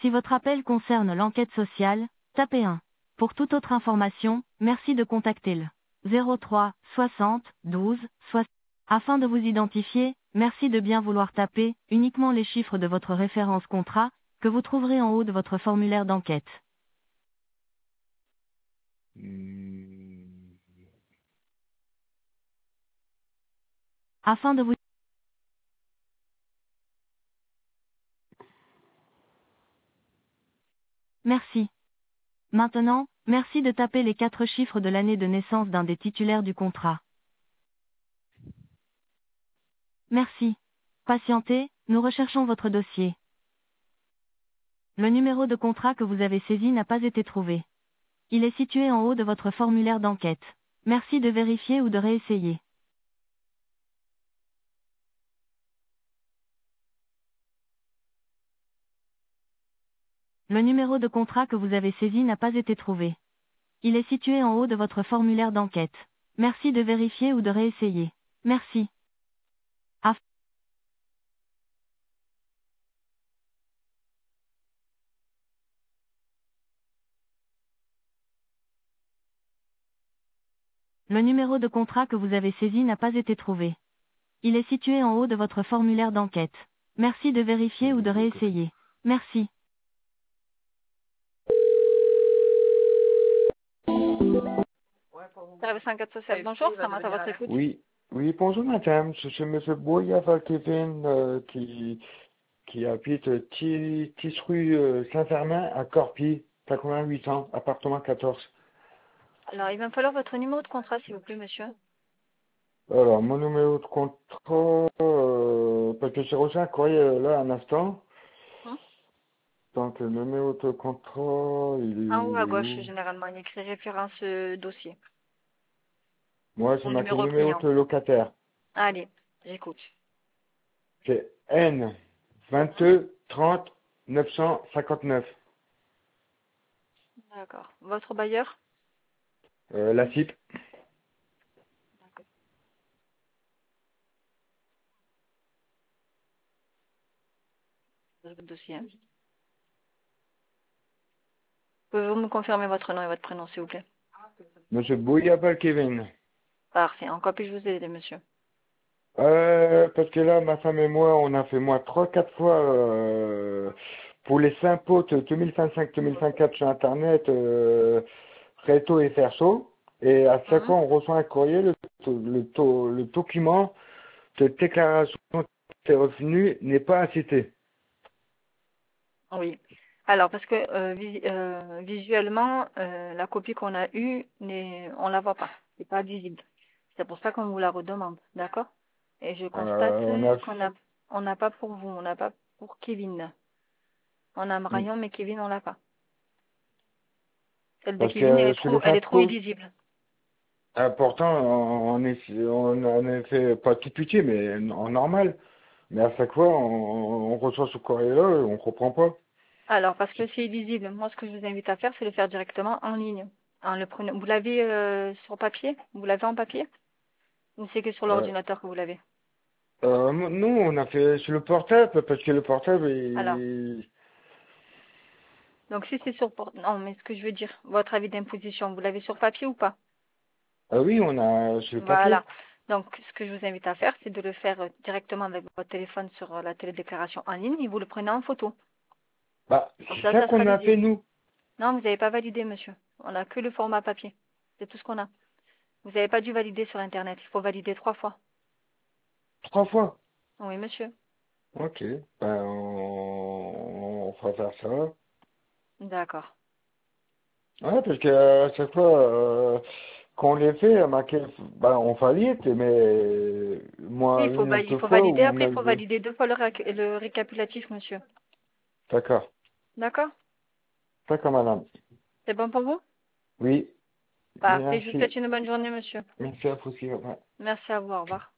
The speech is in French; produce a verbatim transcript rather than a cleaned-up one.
Si votre appel concerne l'enquête sociale, tapez un. Pour toute autre information, merci de contacter le zéro trois soixante douze soixante. Afin de vous identifier, merci de bien vouloir taper uniquement les chiffres de votre référence contrat, que vous trouverez en haut de votre formulaire d'enquête. Hmm. Afin de vous... Merci. Maintenant, merci de taper les quatre chiffres de l'année de naissance d'un des titulaires du contrat. Merci. Patientez, nous recherchons votre dossier. Le numéro de contrat que vous avez saisi n'a pas été trouvé. Il est situé en haut de votre formulaire d'enquête. Merci de vérifier ou de réessayer. Le numéro de contrat que vous avez saisi n'a pas été trouvé. Il est situé en haut de votre formulaire d'enquête. Merci de vérifier ou de réessayer. Merci. Af- Le numéro de contrat que vous avez saisi n'a pas été trouvé. Il est situé en haut de votre formulaire d'enquête. Merci de vérifier ou de réessayer. Merci. Service enquête sociale, bonjour, ça m'a à votre écoute. Oui, oui, bonjour madame, je suis monsieur Boyava Kevin euh, qui, qui habite Tis Tis rue euh, Saint-Germain à Corpy, quatre-vingt-huit ans, appartement quatorze. Alors, il va me falloir votre numéro de contrat, s'il vous plaît, monsieur. Alors, mon numéro de contrat, euh, parce que j'ai reçu un courrier euh, là un instant, Hein donc le numéro de contrat, il est En haut où, à il est gauche, où? généralement, il écrit référence euh, dossier. Moi, c'est Ou marqué numéro numéro client. de locataire. Allez, j'écoute. C'est N Mhm. vingt-deux trente neuf cent cinquante-neuf. D'accord. Votre bailleur? Euh, la C I P. D'accord. Votre dossier. Hein. Pouvez-vous me confirmer votre nom et votre prénom, s'il vous plaît? Monsieur Bouyabal Kevin. Parfait. En quoi puis-je vous aider, monsieur? Euh, parce que là, ma femme et moi, on a fait moi trois, quatre fois euh, pour les impôts deux mille vingt-cinq deux mille vingt-quatre sur Internet, euh, Réto et Ferso. Et à chaque Mhm. fois, on reçoit un courrier, le, le, le, le document de déclaration des revenus n'est pas cité. Oui. Alors, parce que euh, vis- euh, visuellement, euh, la copie qu'on a eue, n'est- on la voit pas. C'est pas visible. C'est pour ça qu'on vous la redemande. D'accord? Et je constate Euh, on a, qu'on a, on n'a pas pour vous, on n'a pas pour Kevin. On a Marion, mais Kevin, on l'a pas. Celle de parce Kevin, elle que est sur trop, les elle est trop impôts, illisible. important, on est, on en a fait pas tout petit, mais en normal. Mais à chaque fois, on, on reçoit ce courrier-là, et on comprend pas. Alors, parce que c'est illisible, moi, ce que je vous invite à faire, c'est le faire directement en ligne. En le prenant, vous l'avez euh, sur papier? Vous l'avez en papier? Ou c'est que sur Euh, l'ordinateur que vous l'avez? euh, nous, on a fait sur le portable, parce que le portable, Alors, il... donc si c'est sur... por- Non, mais ce que je veux dire, votre avis d'imposition, vous l'avez sur papier ou pas? Ah oui, on a sur le papier. Voilà. Donc, ce que je vous invite à faire, c'est de le faire euh, directement avec votre téléphone sur euh, la télédéclaration en ligne et vous le prenez en photo. Bah, Comme c'est ça, ça ça sera qu'on a fait, visible. nous. Non, vous n'avez pas validé, monsieur. On n'a que le format papier. C'est tout ce qu'on a. Vous n'avez pas dû valider sur Internet. Il faut valider trois fois. Trois fois. Oui, monsieur. Ok. Ben, on, on va faire ça. D'accord. Ouais, parce que à chaque fois, euh, quand on les fait, il y a marqué, ben, on valide, mais Oui, moi, il faut, une ou val- il deux faut fois, valider. ou Après, il même faut deux. valider deux fois le, réc- le récapitulatif, monsieur. D'accord. D'accord? D'accord, madame. C'est bon pour vous? Oui. Parfait. Je vous souhaite Merci. une bonne journée, monsieur. Merci à vous aussi. Au revoir. Merci à vous. Au revoir.